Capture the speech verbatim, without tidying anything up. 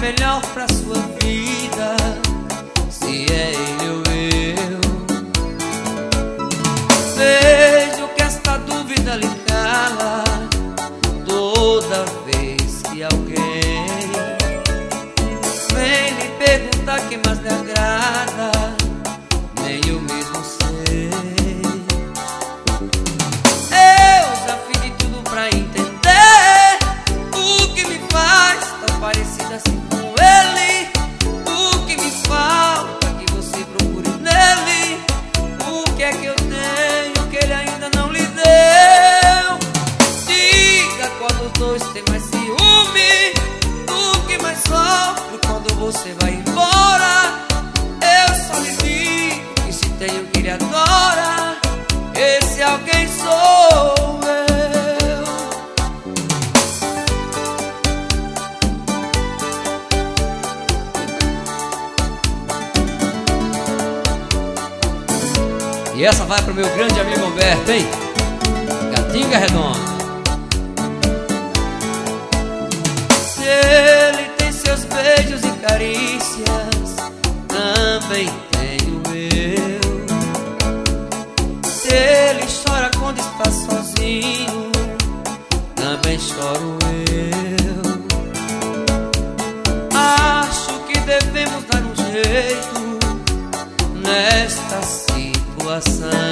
melhor pra sua vida, se é ele ou eu. Vejo que esta dúvida lhe cala toda vez que alguém vem lhe perguntar quem mais lhe agrada, nem eu mesmo sei. Eu já fiz de tudo pra entender o que me faz tão parecida assim com ele, o que me falta que você procure nele, o que é que eu tenho que ele ainda não lhe deu. Diga qual dos dois tem mais ciúme, o que mais sofre quando você vai embora. Eu só lhe digo que se tem o que ele adora, esse alguém sou eu. E essa vai pro meu grande amigo Humberto, hein? Gatinga Redonda. Se ele tem seus beijos e carícias, também tenho eu. Se ele chora quando está sozinho, também choro eu. Acho que devemos dar um jeito nesta situação.